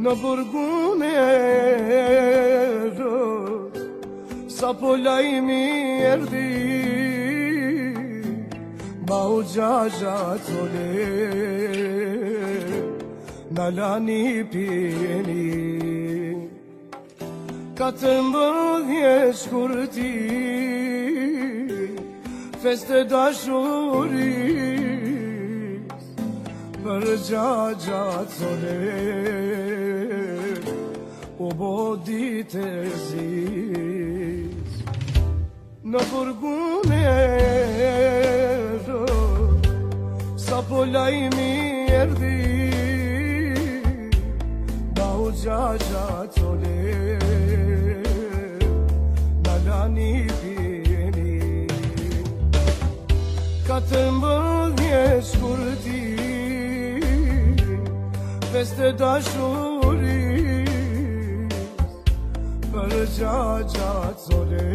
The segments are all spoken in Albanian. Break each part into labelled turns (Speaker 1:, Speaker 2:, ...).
Speaker 1: në burgune sa po lajmi erdi ba u gjagja tole në lani pjeni 14 shkurti feste dashuris për gjagja tole u bo dite zis në burgune sa po lajmi erdi ba u gjagja tole në lani pjeni 14 shkurti feste dashuris për gjagja tole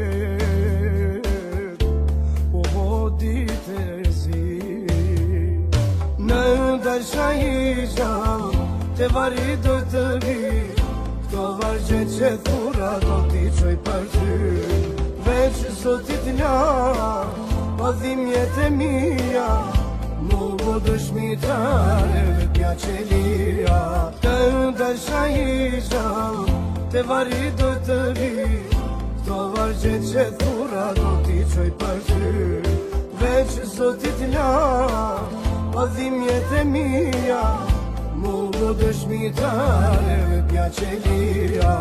Speaker 1: u bo dite zis në dërsha i gjam te vari do të vi këto vargje që thura do t'i qoj për ty veç zotit nja pa dhimjet e mija mu bo dëshmitare dhe pja qelia të dërsha i gjam te vari do të vi këto vargje që thura do t'i qoj për ty veç zotit nja pa dhimjet e mija mu bo dëshmitare dhe pja qelia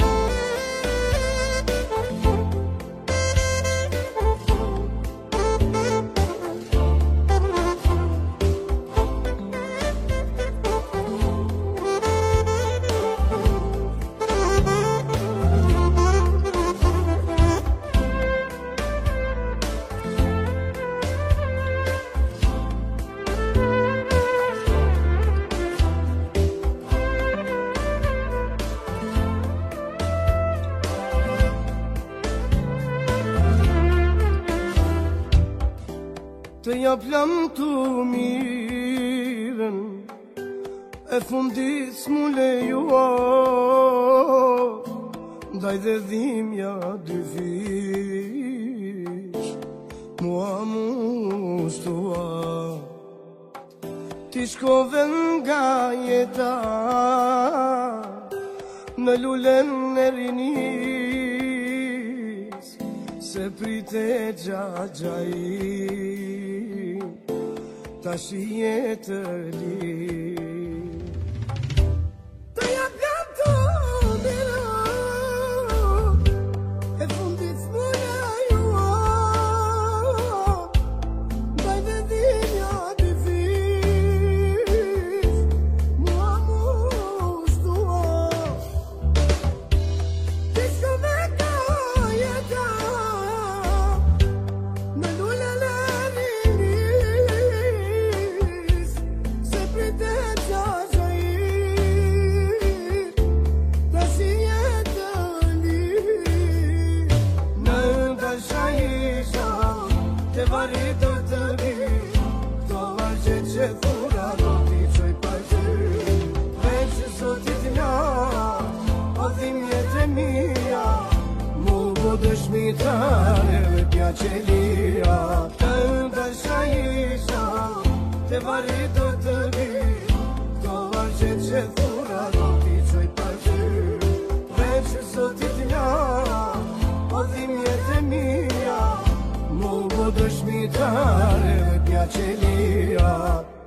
Speaker 1: të jap lam tu mirën e fundit s'mu lejua ndaj dhe dhimja dy fish mua mustua ti shkove nga jeta në lulen e rinis se prite gjagja i ta shi jetë li të jap jam të mira e fundit s'mu lejua ndaj dhe dhimja dy fish mua mustua ti shkove nga jeta në lulen e rinis se prite gjagja i ta shi jetë li në dërsha i gjam te vari do të vi këto vargje që thura do t'i qoj për ty veç zotit nja pa dhimjet e mija mu bo dëshmitare dhe pja qelia të dërsha i gjam te vari do të vi këto vargje që thura do t'i qoj për ty veç zotit nja pa dhimjet e mija mu bo dëshmitare dhe pja qelia